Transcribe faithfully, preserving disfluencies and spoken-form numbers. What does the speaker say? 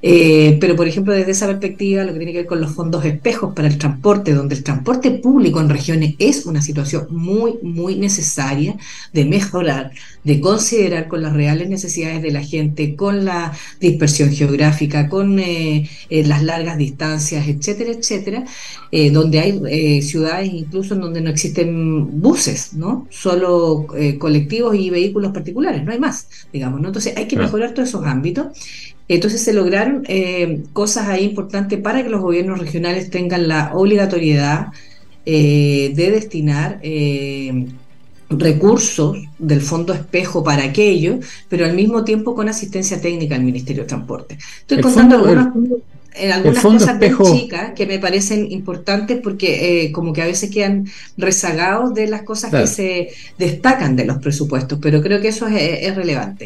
Eh, pero, por ejemplo, desde esa perspectiva, lo que tiene que ver con los fondos espejos para el transporte, donde el transporte público en regiones es una situación muy, muy necesaria de mejorar, de considerar con las reales necesidades de la gente, con la dispersión geográfica, con eh, eh, las largas distancias, etcétera, etcétera, eh, donde hay eh, ciudades incluso en donde no existen buses, ¿no? Solo eh, colectivos y vehículos particulares, no hay más, digamos, ¿no? Entonces hay que Claro. mejorar todos esos ámbitos. Entonces se lograron eh, cosas ahí importantes para que los gobiernos regionales tengan la obligatoriedad eh, de destinar eh, recursos del Fondo Espejo para aquello, pero al mismo tiempo con asistencia técnica al Ministerio de Transporte. Estoy El contando fondo, el, algunos, en el algunas fondo cosas bien espejo, chicas que me parecen importantes porque eh, como que a veces quedan rezagados de las cosas que claro. se destacan de los presupuestos, pero creo que eso es, es relevante.